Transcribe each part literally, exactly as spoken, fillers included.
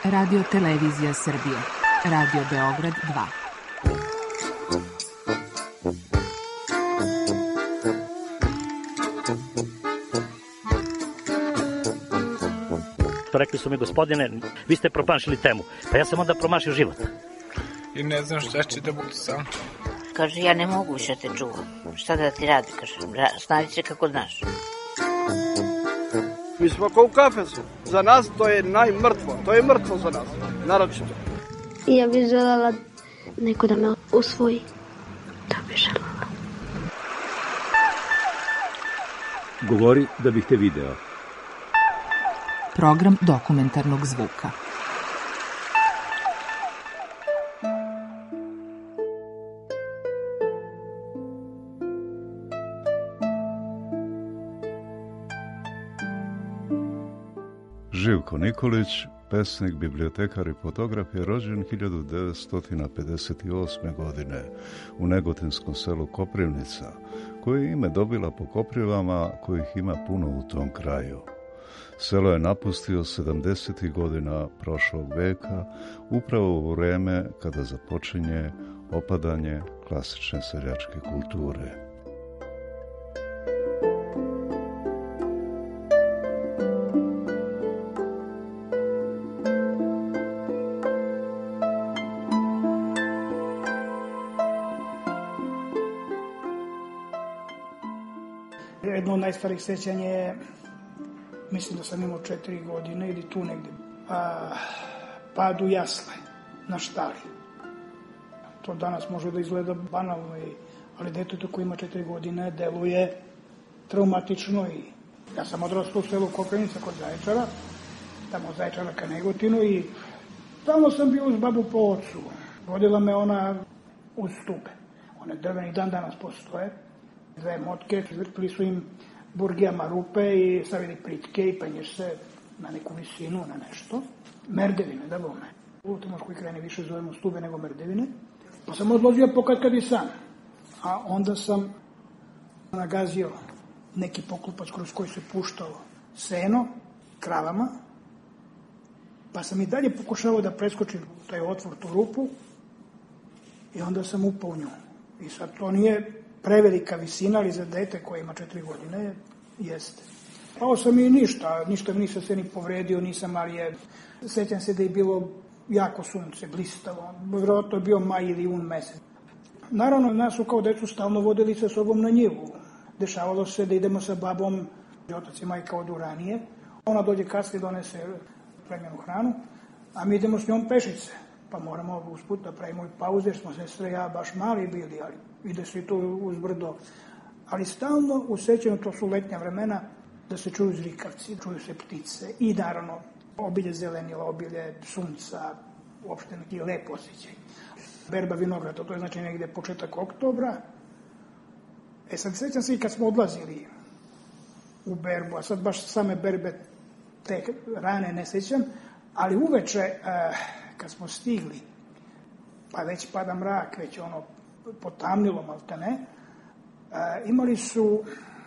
Radio Televizija Srbije. Radio Beograd dva. Rekli su mi, gospodine, vi ste promašili temu. Pa ja sam onda promašio život. I ne znam šta će da budu sam. Kaže, ja ne mogu više te čuvam. Šta da ti radi, kaže, snađi se kako znaš. Mi smo kao u kafesu. Za nas to je najmrtvo. To je mrtvo za nas. Naročito. Ja bih željela neko da me usvoji. Da bih željela. Govori da bih te video. Program dokumentarnog zvuka. Živko Nikolić, pesnik, bibliotekar i fotograf, je rođen hiljadu devetsto pedeset osme. godine u negotinskom selu Koprivnica, koje je ime dobila po koprivama kojih ima puno u tom kraju. Selo je napustio sedamdesetih godina prošlog veka, upravo u vreme kada započinje opadanje klasične seljačke kulture. Jedno od najstarijih sećanja je, mislim da sam imao četiri godine ili tu negde, a, pad u jasle na štali. To danas može da izgleda banalno, ali detetu koji ima četiri godine deluje traumatično. I ja sam odrastao u selu Koprivnica kod Zaječara, tamo od Zaječara ka Negotinu, i tamo sam bio uz babu po ocu. Vodila me ona uz stube. One drveni dan danas postoje. Dve motke, vrtili su im burgijama rupe i stavili pritke i penješ se na neku visinu, na nešto. Merdevine, da bome. U Timoškoj krajini više zovemo stube nego merdevine. Pa sam odložio pokad kad i sam. A onda sam nagazio neki poklupac kroz koji se puštalo seno kravama. Pa sam i dalje pokušao da preskočim taj otvor, tu rupu. I onda sam upao u nju. I sad to nije prevelika visina, ali za dete koje ima četiri godine jeste. Pao sam i ništa, ništa mi nisam se ni povredio, nisam, ali je, sećam se da je bilo jako sunce, blistavo, vjerojatno je bio maj ili jun mesec. Naravno, nas su kao decu stalno vodili sa sobom na njivu. Dešavalo se da idemo sa babom, otac i majka odu ranije, ona dođe kasnije, donese plemenu hranu, a mi idemo s njom pešice. Pa moramo usput da pravimo i pauze, jer smo sestre ja baš mali bili, ali ide se i to uz brdo. Ali stalno u sećanju, to su letnja vremena, da se čuju zrikavci, čuju se ptice i naravno obilje zelenila, obilje sunca, uopšte neki lep osjećaj. Berba vinograda, to je znači negde početak oktobra. E sad sećam se i kad smo odlazili u berbu, a sad baš same berbe te rane ne sećam, ali uveče eh, kad smo stigli, pa već pada mrak, već ono potamnilo maltene, e, imali su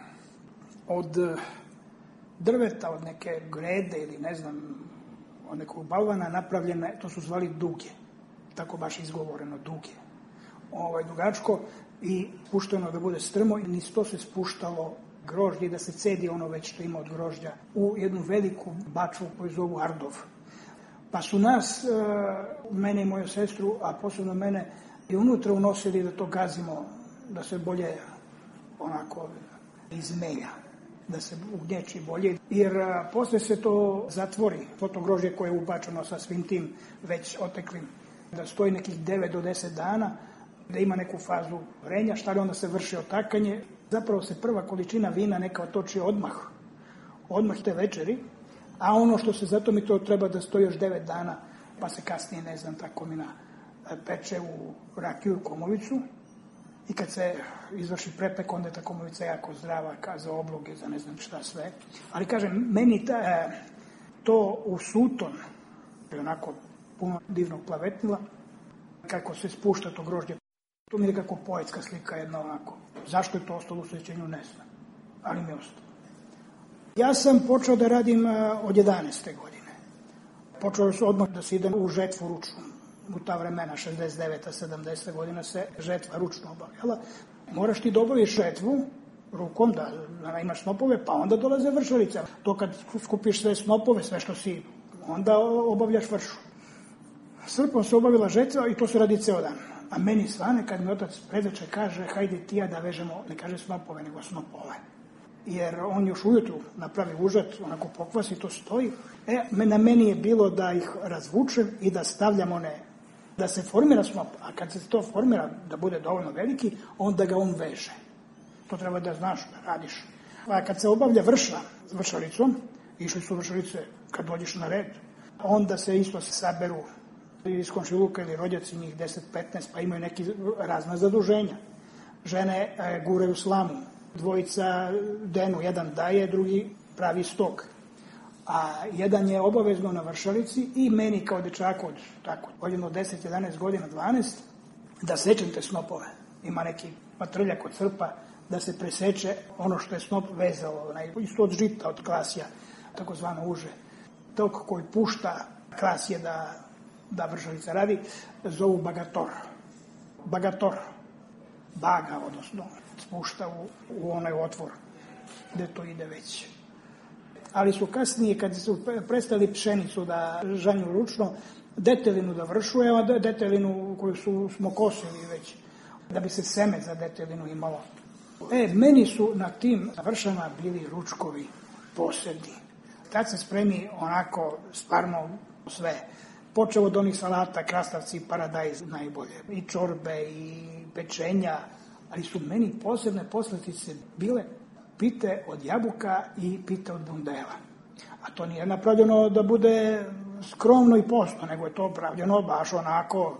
od drveta, od neke grede ili ne znam, od nekog balvana napravljene, to su zvali duge, tako baš izgovoreno, duge. Ovaj, dugačko i pušteno da bude strmo i niz to se spuštalo grožđe i da se cedi ono već što ima od grožđa u jednu veliku bačvu koju zovu Ardov. Pa su nas, mene i moju sestru, a posebno mene, i unutra unosili da to gazimo, da se bolje onako izmelja, da se ugnječi bolje. Jer posle se to zatvori, to grožđe koje je ubačeno sa svim tim već oteklim, da stoji nekih devet do deset dana, da ima neku fazu vrenja, šta li onda se vrši otakanje. Zapravo se prva količina vina neka otoči odmah, odmah te večeri, a ono što se, zato mi to treba da stoji još devet dana, pa se kasnije, ne znam, ta komina peče u rakiju komovicu i kad se izvrši prepek, onda je ta komovica jako zdrava, za obloge, za ne znam šta sve. Ali kažem, meni ta, to u suton, je onako puno divnog plavetnila, kako se spušta to grožđe, to mi je nekako poetska slika jedna onako. Zašto je to ostalo u sećanju, ne znam, ali mi je ostalo. Ja sam počeo da radim od jedanaeste godine. Počelo su odmah da se ide u žetvu ručnu. U ta vremena, šezdeset deveta sedamdeseta godina, se žetva ručno obavljala. Moraš ti da obaviš žetvu rukom, da, da imaš snopove, pa onda dolaze vršalice. To kad skupiš sve snopove, sve što si, onda obavljaš vršu. Srpom se obavila žetva i to se radi ceo dan. A meni svane kad mi otac predveče kaže, hajde ti ja da vežemo, ne kaže snopove, nego snopove. Jer on još ujutru napravi užat, onako pokvasi, to stoji. E, na meni je bilo da ih razvučem i da stavljam one, da se formira snop. A kad se to formira, da bude dovoljno veliki, onda ga on veže. To treba da znaš, da radiš. A kad se obavlja vršna s vršalicom, išli su vršalice kad dođeš na red, onda se isto se saberu iz komšiluka ili rođaci, njih deset petnaest, pa imaju neki razna zaduženja. Žene e, guraju slamu, dvojica denu, jedan daje, drugi pravi stok. A jedan je obavezno na vršalici i meni kao dečaku od tako, godinu deset, jedanaest godina, dvanaest, da sečem te snopove. Ima neki matrljak od crpa, da se preseče ono što je snop vezao, isto od žita, od klasija, takozvano uže. Tok koji pušta klasije da, da vršalica radi, zovu bagator. Bagator, baga, odnosno, spušta u, u onaj otvor gde to ide već. Ali su kasnije, kad su prestali pšenicu da žanju ručno, detelinu da vršuje, a detelinu koju su, smo kosili već, da bi se seme za detelinu imalo. E, meni su na tim vršama bili ručkovi posebni. Tad se spremi onako stvarno sve. Počeo od onih salata, krastavci, paradajz najbolje. I čorbe, i pečenja, ali su meni posebne poslastice bile pite od jabuka i pite od bundela. A to nije napravljeno da bude skromno i postno, nego je to pravljeno baš onako.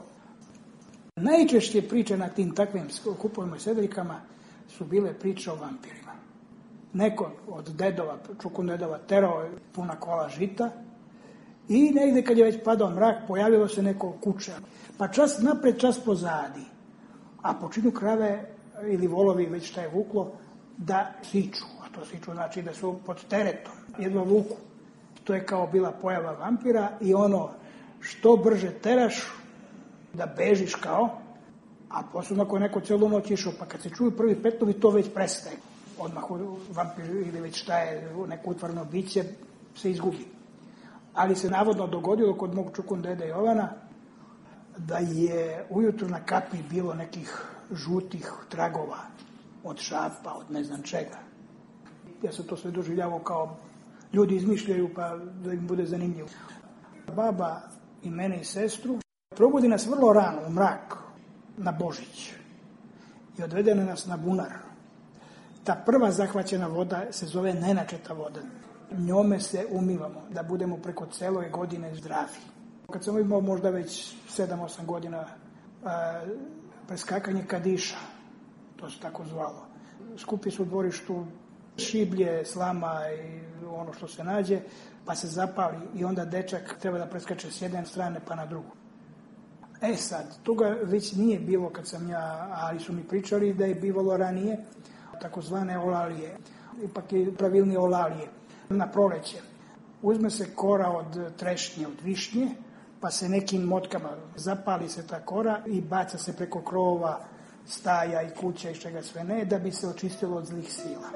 Najčešće priče na tim takvim kupovima i sedeljkama su bile priče o vampirima. Neko od dedova, čukun dedova, terao je puna kola žita i negde kad je već padao mrak, pojavilo se neko kuće. Pa čas napred, čas pozadi. A počinju krave ili volovi, već šta je vuklo, da siču. A to siču znači da su pod teretom, jedva vuku. To je kao bila pojava vampira i ono što brže teraš, da bežiš kao, a posebno ako je neko celu noć išao, pa kad se čuju prvi petovi, to već prestaje. Odmah vampir ili već šta je neko utvarno biće, se izgubi. Ali se navodno dogodilo kod mog čukun dede Jovana da je ujutru na kapi bilo nekih žutih tragova od šapa, od ne znam čega. Ja sam to sve doživljavao kao ljudi izmišljaju pa da im bude zanimljivo. Baba i mene i sestru probudi nas vrlo rano u mrak na Božić i odvedene nas na bunar. Ta prva zahvaćena voda se zove nenačeta voda. Njome se umivamo da budemo preko celoj godine zdravi. Kad sam imao možda već sedam osam godina a, preskakanje kadiša, to se tako zvalo. Skupi su u dvorištu šiblje, slama i ono što se nađe, pa se zapali i onda dečak treba da preskače s jedne strane pa na drugu. E sad, toga već nije bilo kad sam ja, ali su mi pričali da je bivalo ranije, takozvane olalije, ipak je pravilnije olalije. Na proleće uzme se kora od trešnje, od višnje, pa se nekim motkama zapali se ta kora i baca se preko krovova, staja i kuća i čega sve ne, da bi se očistilo od zlih sila.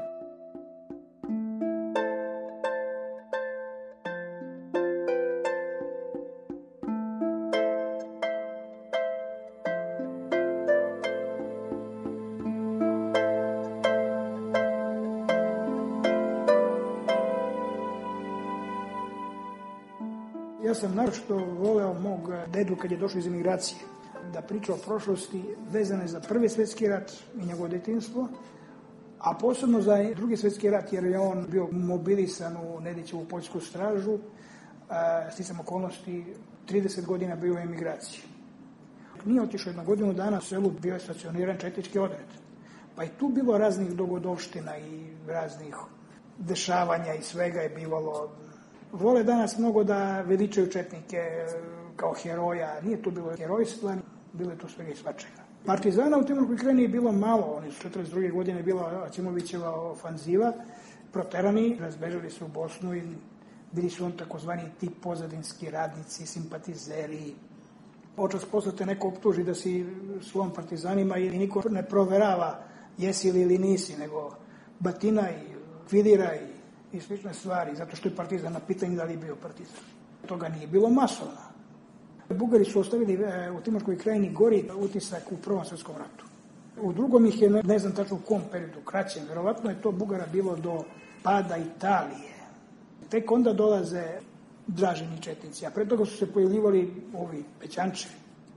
Ja sam naročito voleo mog dedu kad je došao iz emigracije, da priča o prošlosti vezane za Prvi svjetski rat i njegovo detinjstvo, a posebno za Drugi svjetski rat jer je on bio mobilisan u Nedićevu poljsku stražu, sticam okolnosti trideset godina bio u emigraciji. Nije otišao jednu godinu dana u selu, bio je stacioniran četnički odred. Pa i tu bilo raznih dogodovština i raznih dešavanja i svega je bivalo. Vole danas mnogo da veličaju četnike kao heroja. Nije tu bilo herojstva, bilo je tu svega i svačega. Partizana u Timurskoj krajini je bilo malo. Oni su četrdeset druge godine bila Acimovićeva ofanziva. Proterani, razbežali su u Bosnu i Bili su on takozvani tip pozadinski radnici, simpatizeri. Očas posle te neko optuži da si svom partizanima i niko ne proverava jesi li ili nisi, nego batina i kvidira i, i slične stvari, zato što je partizan na pitanje da li je bio partizan. Toga nije bilo masovno. Bugari su ostavili u Timočkoj krajini gori utisak u Prvom svjetskom ratu. U drugom ih je, ne znam tačno u kom periodu, kraćem, verovatno je to Bugara bilo do pada Italije. Tek onda dolaze Dražini četnici, a pre toga su se pojavljivali ovi Pećančevi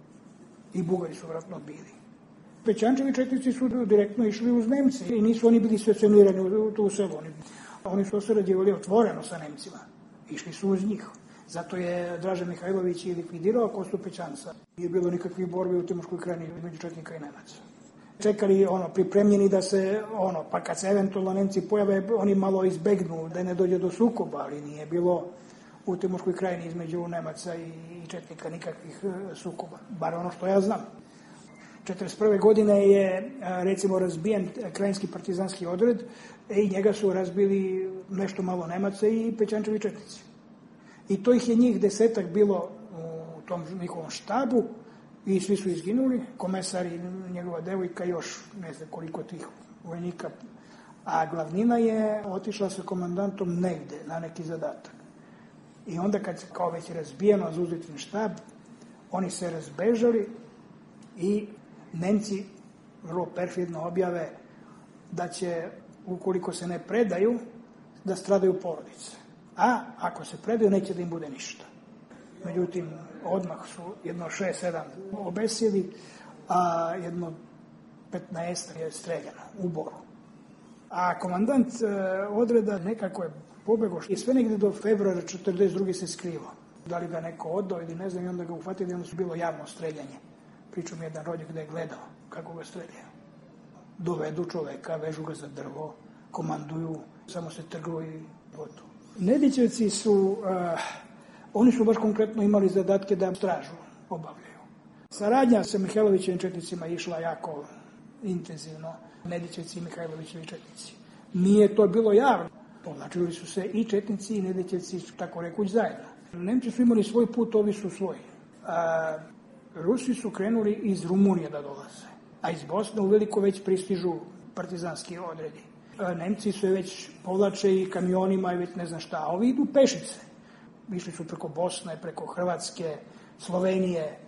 i Bugari su vjerojatno bili. Pećančevi četnici su direktno išli uz Nemci i nisu oni bili stacionirani u tu selu. Oni, oni su sarađivali otvoreno sa Nemcima, išli su uz njih. Zato je Draža Mihajlović i likvidirao Kostu Pećanca. Nije bilo nikakvih borbi u Timočkoj krajini među četnika i Nemaca. Čekali ono, pripremljeni da se, ono, pa kad se eventualno Nemci pojave, oni malo izbegnu da ne dođe do sukoba, ali nije bilo u Timočkoj krajini između Nemaca i četnika nikakvih sukoba, bar ono što ja znam. četrdeset prve godine je, recimo, razbijen krajinski partizanski odred i njega su razbili nešto malo Nemaca i Pećančevi četnici. I to ih je njih desetak bilo u tom njihovom štabu i svi su izginuli, komesar i njegova devojka, još ne znam koliko tih vojnika. A glavnina je otišla sa komandantom negde na neki zadatak. I onda kad se kao već razbijeno zauzeti štab, oni se razbežali i Nemci vrlo perfidno objave da će, ukoliko se ne predaju, da stradaju porodice. A ako se predaju, neće da im bude ništa. Međutim, odmah su jedno šest sedam obesili, a jedno petnaest je streljano u Boru. A komandant odreda nekako je pobegao i sve negde do februara četrdeset druge se skrivao. Da li ga neko odao ili ne znam, i onda ga uhvatili, onda su bilo javno streljanje. Pričao mi jedan rođak da je gledao kako ga streljaju. Dovedu čoveka, vežu ga za drvo, komanduju, samo se trgaju i gotovo. Nedićevci su, uh, oni su baš konkretno imali zadatke da stražu obavljaju. Saradnja sa Mihajlovićevim četnicima išla jako intenzivno. Nedićevci i Mihajlovićevi četnici. Nije to bilo javno. Povlačili su se i četnici i Nedićevci, tako rekuć, zajedno. Nemci su imali svoj put, ovi su svoj. A Rusi su krenuli iz Rumunije da dolaze, a iz Bosne uveliko već pristižu partizanski odredi. Nemci su već povlače i kamionima i već ne znam šta, a ovi idu pešice. Išli su preko Bosne, preko Hrvatske, Slovenije, e,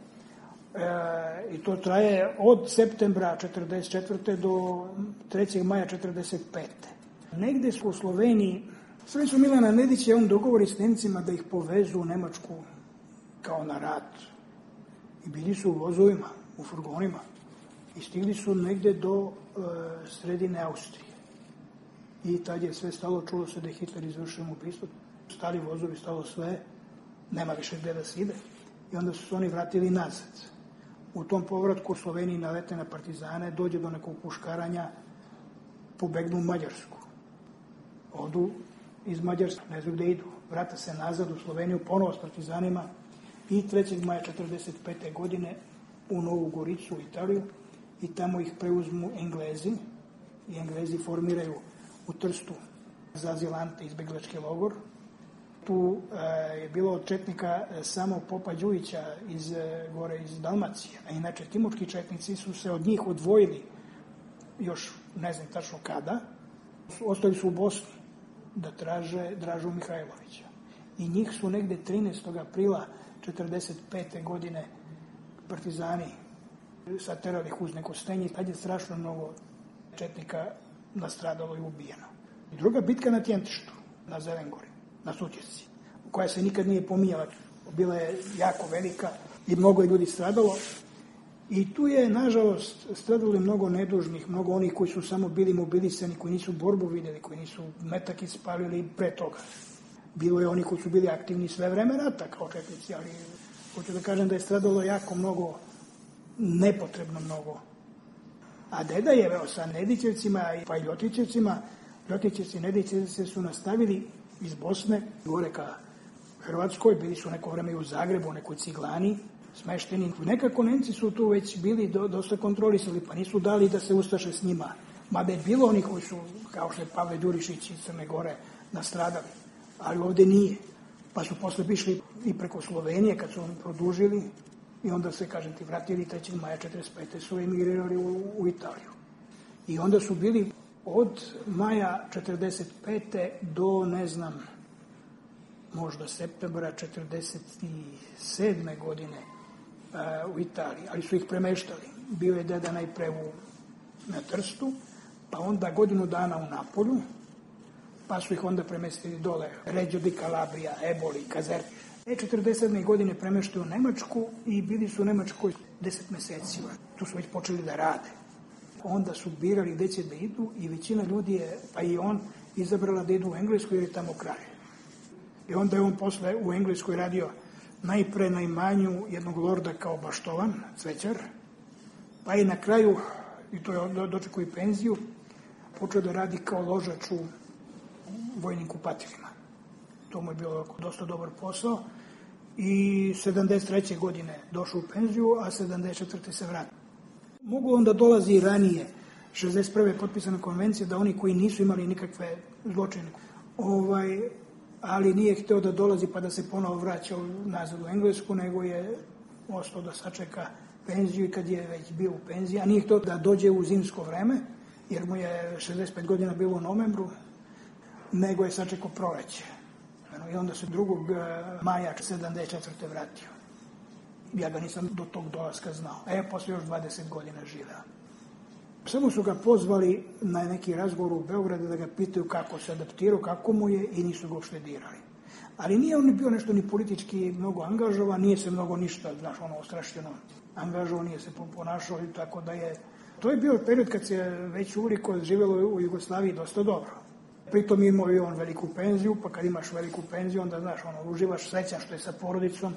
i to traje od septembra četrdeset četvrte do trećeg maja četrdeset pete Negde su u Sloveniji, sve su Milana Nedića, on dogovori s Nemcima da ih povezu u Nemačku kao na rat. I bili su u vozovima, u furgonima. I stigli su negde do e, sredine Austrije. I tad je sve stalo, čulo se da je Hitler izvršio ubistvo. Stali vozovi, stalo sve, nema više gde da se ide. I onda su se oni vratili nazad. U tom povratku u Sloveniji nalete na partizane, dođe do nekog puškaranja, pobegnu u Mađarsku. Odu iz Mađarske, ne znam gde idu. Vrata se nazad u Sloveniju, ponovo s partizanima. I trećeg maja četrdeset pete godine u Novu Goricu, u Italiju, i tamo ih preuzmu Englezi i Englezi formiraju u Trstu za azilante izbeglački logor. Tu e, je bilo od četnika samo Popa Đujića iz, gore iz Dalmacije, a inače timočki četnici su se od njih odvojili još ne znam tačno kada. Ostali su u Bosni da traže Dražu Mihajlovića. I njih su negde trinaestog aprila četrdeset pete godine partizani saterali uz neko stenje. Tad je strašno mnogo četnika nastradalo i ubijeno. I druga bitka na Tjentištu, na Zelengori, na Sućesci, koja se nikad nije pominjala. Bila je jako velika i mnogo je ljudi stradalo. I tu je, nažalost, stradalo mnogo nedužnih, mnogo onih koji su samo bili mobilisani, koji nisu borbu vidjeli, koji nisu metak ispalili pre toga. Bilo je oni koji su bili aktivni sve vreme rata kao četnici, ali hoću da kažem da je stradalo jako mnogo, nepotrebno mnogo. A deda je, evo, sa Nedićevcima pa i Ljotićevcima, Ljotićevci i Nedićevci su nastavili iz Bosne gore ka Hrvatskoj, bili su neko vreme i u Zagrebu, u nekoj Ciglani, smešteni. Nekako Nemci su tu već bili do, dosta kontrolisali, pa nisu dali da se ustaše s njima. Mada je bilo oni koji su, kao što je Pavle Đurišić iz Crne Gore, nastradali. Ali ovde nije. Pa su posle išli i preko Slovenije kad su oni produžili i onda se, kažem ti, vratili trećeg maja četrdeset pete su emigrirali u, u Italiju. I onda su bili od maja četrdeset pete do, ne znam, možda septembra četrdeset sedme godine uh, u Italiji, ali su ih premeštali. Bio je deda najpre u, na Trstu, pa onda godinu dana u Napolju, pa su ih onda premestili dole, Reggio di Calabria, Eboli, Caserta. E četrdeset sedme godine premeštaju u Nemačku i bili su u Nemačkoj deset meseci. Tu su već počeli da rade. Onda su birali gde će da idu i većina ljudi je, pa i on, izabrala da idu u Englesku jer je tamo kralj. I onda je on posle u Engleskoj radio najpre na imanju jednog lorda kao baštovan, cvećar, pa i na kraju, i to je dočekao i penziju, počeo da radi kao ložač u vojnim kupatilima. To mu je bilo dosta dobar posao i sedamdeset treće godine došao u penziju, a sedamdeset četvrte se vratio. Mogu onda dolazi i ranije, šezdeset prve potpisana konvencija, da oni koji nisu imali nikakve zločine, ovaj, ali nije hteo da dolazi pa da se ponovo vraća nazad u Englesku, nego je ostao da sačeka penziju i kad je već bio u penziji, a nije hteo da dođe u zimsko vreme, jer mu je šezdeset pet godina bilo u novembru, nego je sačekao proleće. I onda se drugog maja sedamdeset četvrte vratio. Ja ga nisam do tog dolaska znao. E, posle još dvadeset godina živeo. Samo su ga pozvali na neki razgovor u Beogradu da ga pitaju kako se adaptirao, kako mu je, i nisu ga uopšte dirali. Ali nije on bio nešto ni politički mnogo angažovan, nije se mnogo ništa, znaš, ono ostrašćeno angažovan, nije se ponašao, tako da je... To je bio period kad se već uliko živjelo u Jugoslaviji dosta dobro. Pritom imao i on veliku penziju, pa kad imaš veliku penziju, onda, znaš, ono, uživaš, srećan što je sa porodicom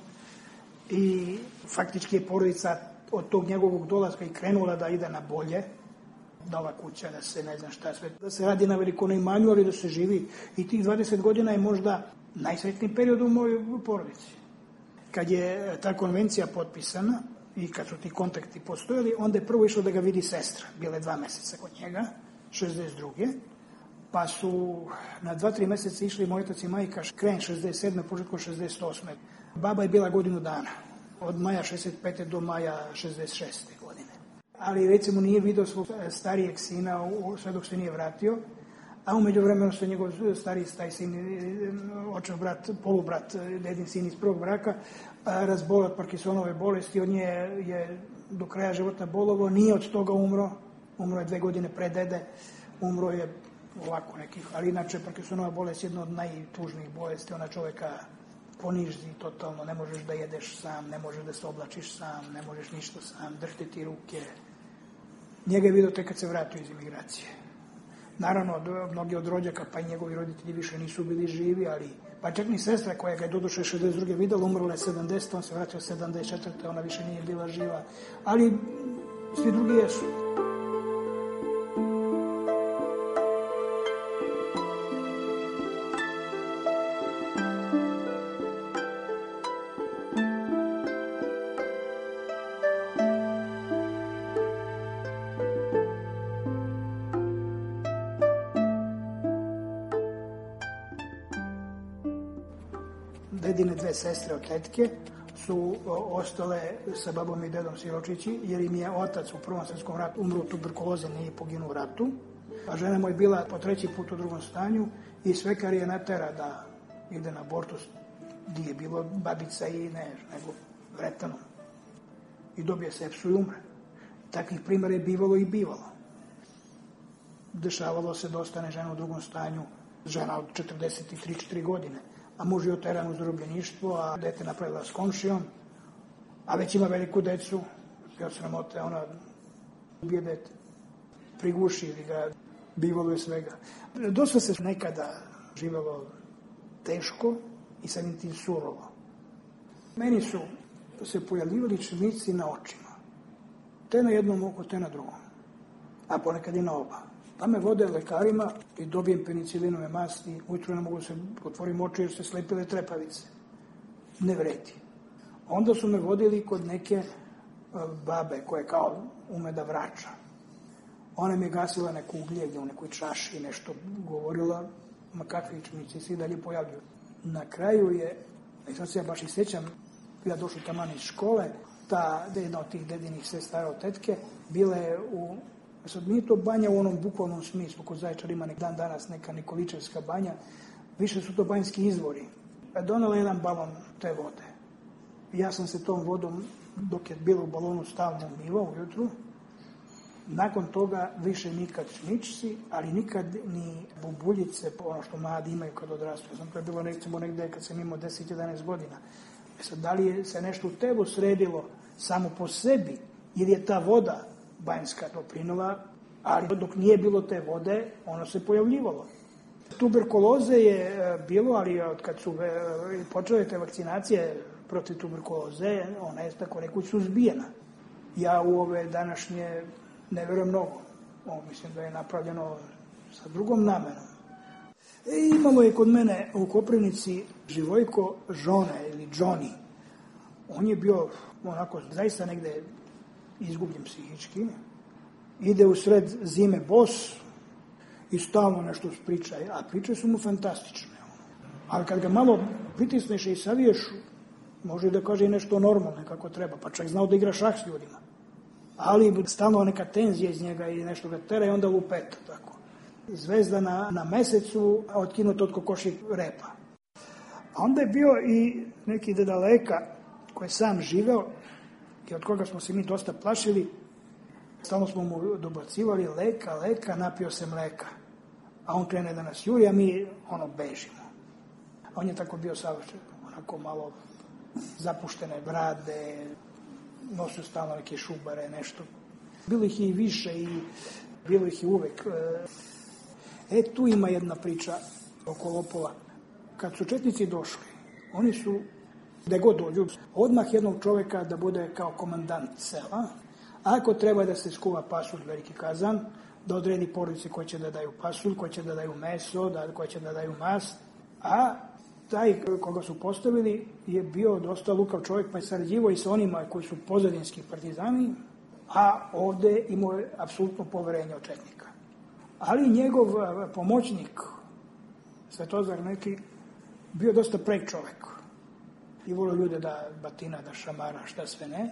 i faktički je porodica od tog njegovog dolaska i krenula da ide na bolje, nova kuća, da se ne znam šta sve, da se radi na velikom imanju, ali da se živi. I tih dvadeset godina je možda najsretniji period u mojoj porodici. Kad je ta konvencija potpisana i kad su ti kontakti postojali, onda je prvo išlo da ga vidi sestra. Bile dva meseca kod njega, šezdeset druge Pa su na dva, tri meseca išli moj otac i majka, krajem šezdeset sedme početkom šezdeset osme Baba je bila godinu dana, od maja šezdeset pete do maja šezdeset šeste godine. Ali recimo nije video svog starijeg sina sve dok se nije vratio, a umeđu vremenu se njegov stariji taj sin, očev brat, polubrat, dedin sin iz prvog braka, razbolio od Parkinsonove bolesti, on je, je do kraja života bolovo, nije od toga umro, umro je dve godine pre dede, umro je ovako nekih, ali inače Parkinsonova bolest je jedna od najtužnijih bolesti, ona čoveka poniži totalno, ne možeš da jedeš sam, ne možeš da se oblačiš sam, ne možeš ništa sam, držite ti ruke. Njega je vidio tek kad se vratio iz imigracije. Naravno, mnogi od rođaka, pa i njegovi roditelji više nisu bili živi, ali pa čak ni sestra koja ga je doduše šezdeset druge videla, umrla je sedamdesete on se vratio sedamdeset četvrte ona više nije bila živa, ali svi drugi jesu. Dedine dve sestre od tetke su ostale sa babom i dedom siročići, jer im je otac u Prvom svjetskom ratu umro od tuberkuloze, nije poginuo u ratu, a žena mu je bila po treći put u drugom stanju i svekar je natera da ide na abortus, gdje je bilo babica i ne, nego vretanom. I dobije sepsu i umre. Takvih primjera je bivalo i bivalo. Dešavalo se da ostane žena u drugom stanju, žena od četrdeset tri četiri godine, a muž je oteran u zarobljeništvo, a dete napravila s komšijom, a već ima veliku decu, jer sramote, ona ubije dete, priguši ili ga, bivalo je svega. Dosta se nekada živelo teško i samim tim surovo. Meni su se pojavljivali črnici na očima, te na jednom oku, te na drugom, a ponekad i na oba. Pa me vode lekarima i dobijem penicilinove masti, ujutru ne mogu se otvorim oči jer se slepile trepavice. Ne vredi. Onda su me vodili kod neke babe koje kao ume da vrača. Ona mi je gasila neku ugljeg u nekoj čaši, nešto govorila, ma kakvi črnici se i dalje pojavljuju. Na kraju je, i sad se ja baš i sjećam, ja došao taman iz škole, ta jedna od tih dedinih sestara od tetke, bila je u, sad nije to banja u onom bukvalnom smislu, kod Zaječara ima nek dan danas neka Nikoličevska banja, više su to banjski izvori. Donela jedan balon te vode. Ja sam se tom vodom, dok je bilo u balonu, stalno umivao ujutru. Nakon toga više nikad šničci, ali nikad ni bubuljice, ono što mladi imaju kad odrastu. Znam, to je bilo recimo negdje kad sam imao deset jedanaest godina. E sad, da li je se nešto u tebu sredilo samo po sebi, jer je ta voda banjska doprinula, ali dok nije bilo te vode, ono se pojavljivalo. Tuberkuloze je bilo, ali od kad su počele te vakcinacije protiv tuberkuloze, ona je tako rekuć suzbijena. Ja u ove današnje ne vjerujem mnogo. O, mislim da je napravljeno sa drugom namenom. E, imamo je kod mene u Koprivnici Živojko Žone ili Johnny. On je bio onako zaista negde izgubljen psihički. Ide u sred zime bos i stalno nešto priča. A priče su mu fantastične. Ali kad ga malo pritisneš i saviješ, može da kaže i nešto normalno kako treba. Pa čak znao da igra šah s ljudima. Ali stalno neka tenzija iz njega i nešto ga tera i onda lupeta tako. Zvezda na, na mesecu, a otkinut od kokoših repa. A onda je bio i neki deda Leka koji je sam živeo i od koga smo se mi dosta plašili. Stalno smo mu dobacivali Leka, Leka, napio se mleka. A on krene da nas juri, a mi ono bežimo. A on je tako bio savršen, onako malo zapuštene brade, nosio stalno neke šubare, nešto. Bilo ih i više i bilo ih i uvek. E, tu ima jedna priča oko lopova. Kad su četnici došli, oni su, da god dođu, odmah jednog čovjeka da bude kao komandant sela. Ako treba da se skuva pasulj, veliki kazan, da odredi porodice koji će da daju pasulj, koji će da daju meso, da, koji će da daju mast, a taj koga su postavili je bio dosta lukav čovjek, pa je sarađivao i sa onima koji su pozadinski partizani, a ovdje imao je apsolutno poverenje od četnika. Ali njegov pomoćnik, Svetozar neki, bio dosta prek čovjek. I volio ljude da batina, da šamara, šta sve ne.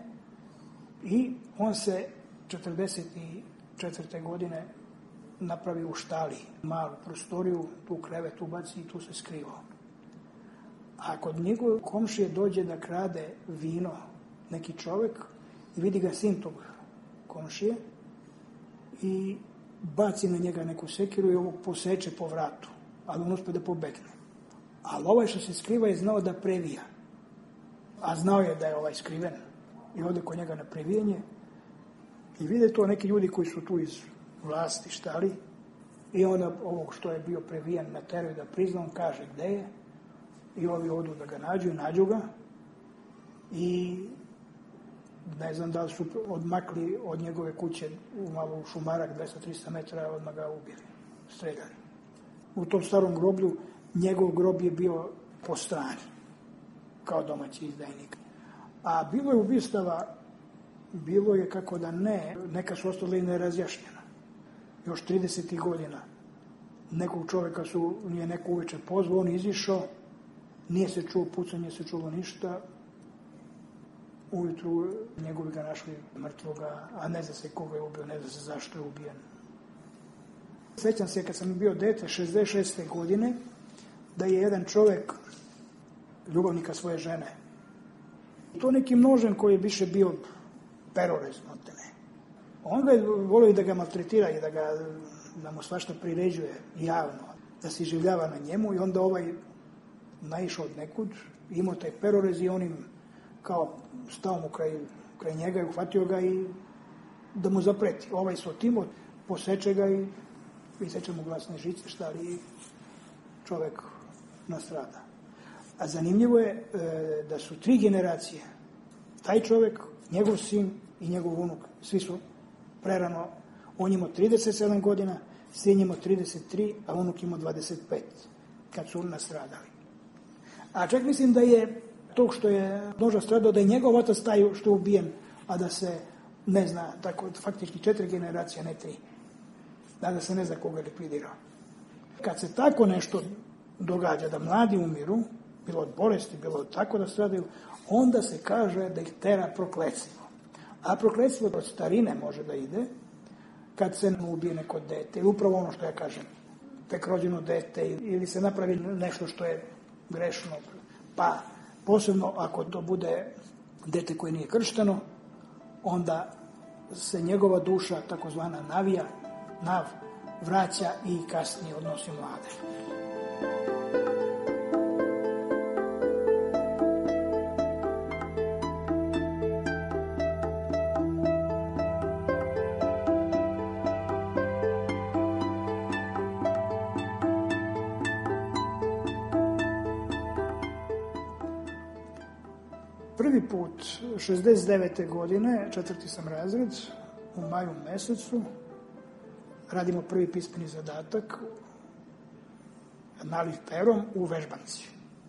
I on se četrdeset četvrte godine napravi u štali malu prostoriju, tu krevet ubaci i tu se skrivao. A kod njegove komšije dođe da krade vino neki čovjek i vidi ga sin tog komšije i baci na njega neku sekiru i ovog poseče po vratu, ali on uspe da pobegne. Ali ovaj što se skriva je znao da previja, a znao je da je ovaj skriven i ode kod njega na previjanje i vide to neki ljudi koji su tu iz vlasti štali i onda ovog što je bio previjan na teraju da prizna, on kaže gde je i ovi odu da ga nađu i nađu ga i ne znam da li su odmakli od njegove kuće u malo u šumarak dvesta do trista metara, odmah ga ubili, streljali. U tom starom groblju njegov grob je bio po strani kao domaći izdajnik. A bilo je ubistava, bilo je kako da ne, neka su ostale i nerazjašnjena. Još tridesetih godina nekog čovjeka su, nije neko uveče pozvao, on izišao, nije se čuo pucanje, nije se čulo ništa. Ujutru njegovi ga našli mrtvoga, a ne zna se koga je ubio, ne zna se zašto je ubijen. Sjećam se kad sam bio dete, šezdeset šeste godine, da je jedan čovjek, ljubavnika svoje žene, to nekim nožem koji je više bio perorez, notene. On ga je volio da ga maltretira i da ga, da mu svašta priređuje javno, da se iživljava na njemu i onda ovaj naišao od nekud, imao taj perorez i on im kao stao mu kraj, kraj njega i uhvatio ga i da mu zapreti. Ovaj se otimo, poseče ga i iseče mu glasne žice, šta li čovjek nastrada. A zanimljivo je e, da su tri generacije, taj čovjek, njegov sin i njegov unuk, svi su prerano, on imao trideset sedam godina, sin imao trideset tri, a unuk imao dvadeset pet, kad su nastradali. A čak mislim da je tog što je noža stradao, da je njegov otac taj što je ubijen, a da se ne zna, tako faktički četiri generacije, ne tri, da, da se ne zna koga je likvidirao. Kad se tako nešto događa, da mladi umiru, bilo od bolesti, bilo od tako da stradaju, onda se kaže da ih tera prokletstvo. A prokletstvo od starine može da ide kad se ubije neko dete, ili upravo ono što ja kažem, tek rođeno dete, ili se napravi nešto što je grešno, pa posebno ako to bude dete koje nije kršteno, onda se njegova duša, takozvana navija, nav, vraća i kasnije odnosi mlade. Prvi put, šezdeset devete godine, četvrti sam razred, u maju mesecu, radimo prvi pismeni zadatak naliv perom u vežbanci.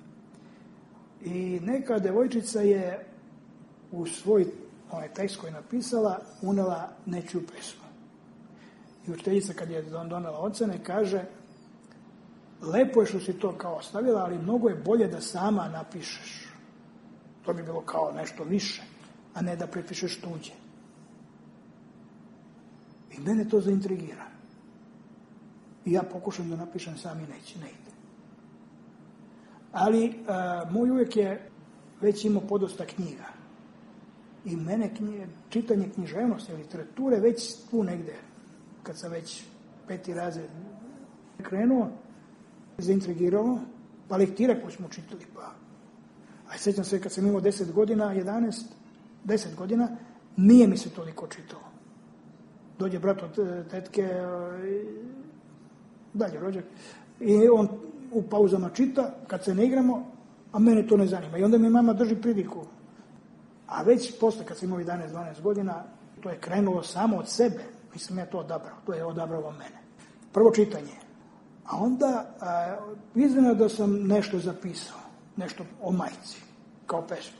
I neka devojčica je u svoj onaj tekst koji je napisala unela nečiju pesmu. I učiteljica kad je donela ocene kaže: lepo je što si to kao ostavila, ali mnogo je bolje da sama napišeš. To bi bilo kao nešto više, a ne da prepišeš tuđe. I mene to zaintrigira. I ja pokušam da napišem sam i neće, ne ide. Ali a, moj uvijek je već imao podosta knjiga. I mene knjige, čitanje književnosti, literature, već tu negde, kad sam već peti razred krenuo, zaintrigiralo, pa lektire koju smo čitali, pa a sjećam se kad sam imao deset godina, jedanaest, deset godina, nije mi se toliko čitalo. Dođe brat od tetke, dalje rođak, i on u pauzama čita, kad se ne igramo, a mene to ne zanima. I onda mi mama drži pridiku. A već posle, kad sam imao jedanaest dvanaest godina, to je krenulo samo od sebe. Mislim, ja to odabrao. To je odabralo mene. Prvo čitanje. A onda, iznenada da sam nešto zapisao. Nešto o majci, kao pesmu.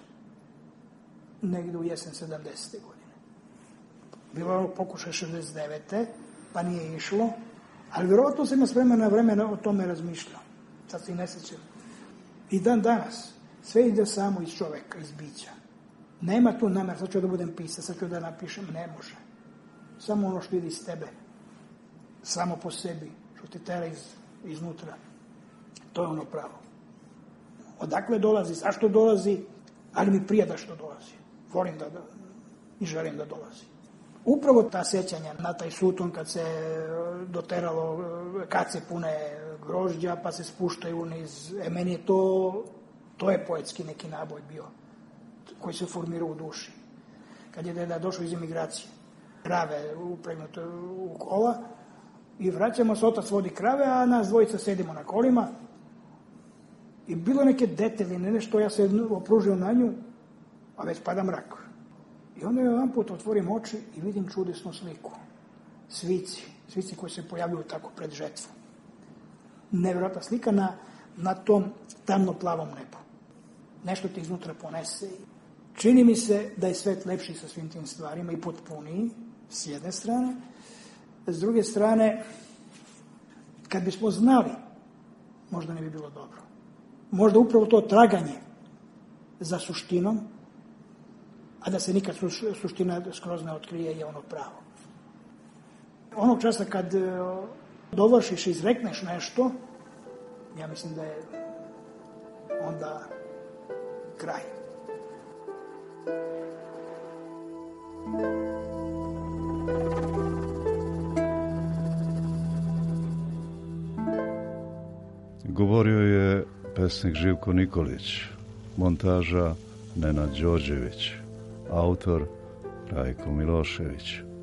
Negde u jesen sedamdesete godine. Bilo je pokušaj šezdeset devete pa nije išlo, ali vjerovatno sam ja s vremena na vremena o tome razmišljao. Sad se i ne sjećam. I dan danas, sve ide samo iz čoveka, iz bića. Nema tu namer, sad ću da budem pisac, sad ću da napišem, ne može. Samo ono što ide iz tebe, samo po sebi, što te tera iz, iznutra. To je ono pravo. Odakle dolazi, zašto dolazi, ali mi prija da što dolazi. Volim da, da i želim da dolazi. Upravo ta sjećanja na taj suton kad se doteralo, kad se pune grožđa, pa se spuštaju uniz. E, meni je to, to je poetski neki naboj bio, koji se formirao u duši. Kad je deda došao iz emigracije, krave upregnute u kola i vraćamo se, otac vodi krave, a nas dvojica sedimo na kolima. I bilo neke deteline, nešto, ja se opružio na nju, a već pada mrak. I onda jedan put otvorim oči i vidim čudesnu sliku. Svici, svici koji se pojavljuju tako pred žetvom. Nevjerojatna slika na, na tom tamno-plavom nebu. Nešto ti iznutra ponese. Čini mi se da je svet lepši sa svim tim stvarima i potpuniji, s jedne strane. S druge strane, kad bismo znali, možda ne bi bilo dobro. Možda upravo to traganje za suštinom, a da se nikad suština skroz ne otkrije, je ono pravo. Onog časa kad dovršiš i izrekneš nešto, ja mislim da je onda kraj. Govorio je pesnik Živko Nikolić, montaža Nenad Đorđević, autor Rajko Milošević.